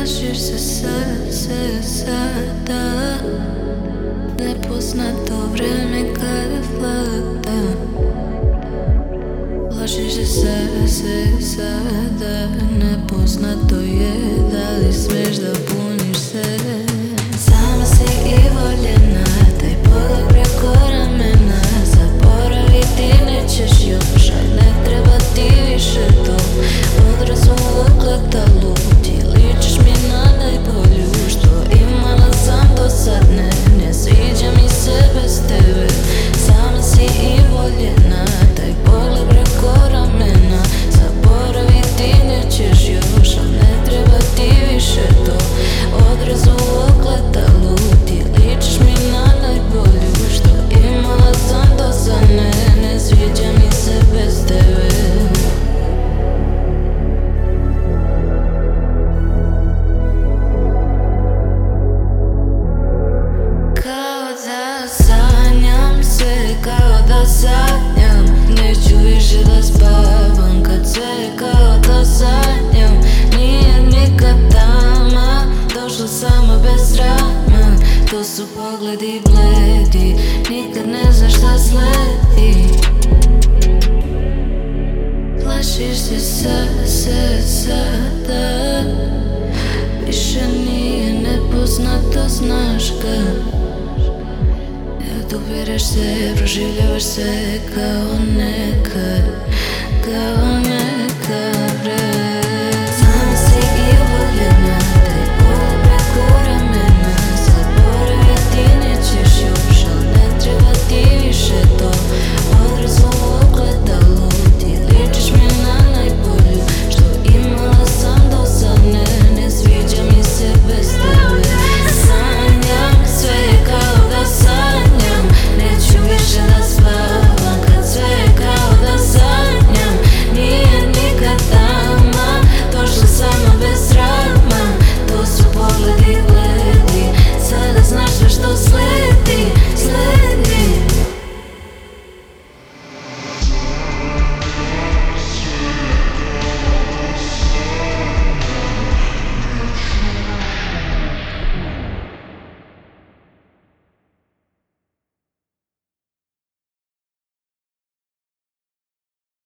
Plašiš se sada, nepoznato vreme kada vlada. Plašiš se sada, nepoznato je da li smeš da puniš se. Sama si i voljena, taj pogled preko ramena. Zaboraviti nećeš još, a ne treba ti više to. Odraz u ogledalu, ti ličiš mi na najbolju što imala sam do sad. Ne sviđa mi se bez tebe. Sama si i voljena, taj pogled preko ramena. Zaboraviti nećeš još, a ne treba ti više to. Odraz u ogledalu, ti ličiš mi na najbolju što imala sam do sad. Ne sviđa mi se bez tebe. Kao da sanjam, neću više da spavam kad sve kao da sanjam. Nije nikad tama, došla sama bez srama. To su pogledi bledi, nikad ne znaš šta sledi. Plašiš se sada, više nije nepoznato, znaš ga. Dopireš se, proživljavaš se kao nekad, kao nekad.